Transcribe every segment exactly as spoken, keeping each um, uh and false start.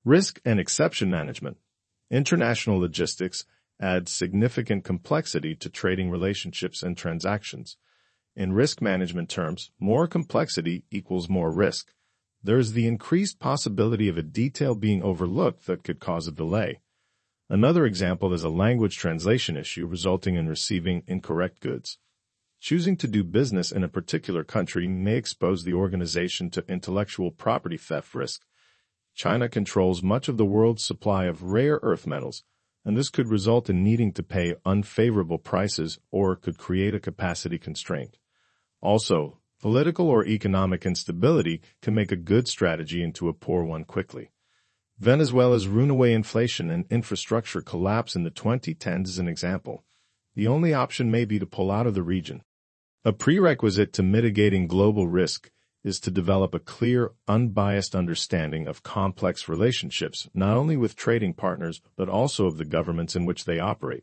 Risk and exception management. International logistics adds significant complexity to trading relationships and transactions. In risk management terms, more complexity equals more risk. There is the increased possibility of a detail being overlooked that could cause a delay. Another example is a language translation issue resulting in receiving incorrect goods. Choosing to do business in a particular country may expose the organization to intellectual property theft risk. China controls much of the world's supply of rare earth metals, and this could result in needing to pay unfavorable prices or could create a capacity constraint. Also, political or economic instability can make a good strategy into a poor one quickly. Venezuela's runaway inflation and infrastructure collapse in the twenty tens is an example. The only option may be to pull out of the region. A prerequisite to mitigating global risk is to develop a clear, unbiased understanding of complex relationships, not only with trading partners, but also of the governments in which they operate.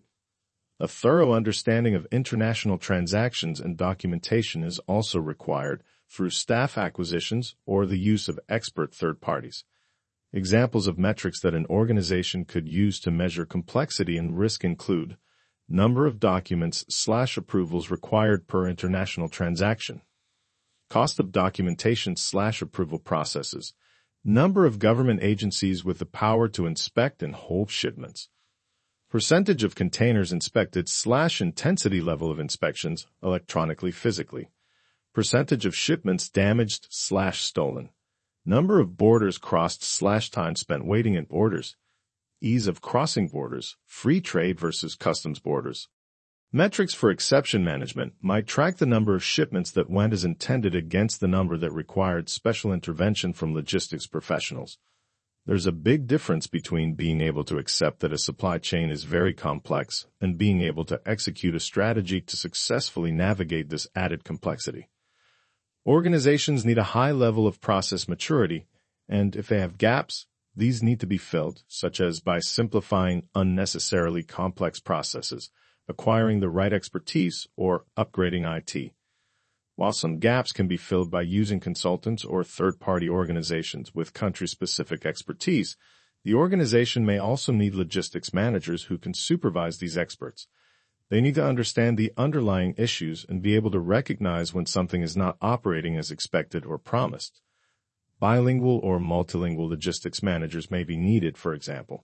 A thorough understanding of international transactions and documentation is also required through staff acquisitions or the use of expert third parties. Examples of metrics that an organization could use to measure complexity and risk include number of documents slash approvals required per international transaction, cost of documentation slash approval processes, number of government agencies with the power to inspect and hold shipments, percentage of containers inspected slash intensity level of inspections electronically physically, percentage of shipments damaged slash stolen, number of borders crossed slash time spent waiting at borders, ease of crossing borders, free trade versus customs borders. Metrics for exception management might track the number of shipments that went as intended against the number that required special intervention from logistics professionals. There's a big difference between being able to accept that a supply chain is very complex and being able to execute a strategy to successfully navigate this added complexity. Organizations need a high level of process maturity, and if they have gaps, these need to be filled, such as by simplifying unnecessarily complex processes, acquiring the right expertise, or upgrading I T. While some gaps can be filled by using consultants or third-party organizations with country-specific expertise, the organization may also need logistics managers who can supervise these experts. They need to understand the underlying issues and be able to recognize when something is not operating as expected or promised. Bilingual or multilingual logistics managers may be needed, for example.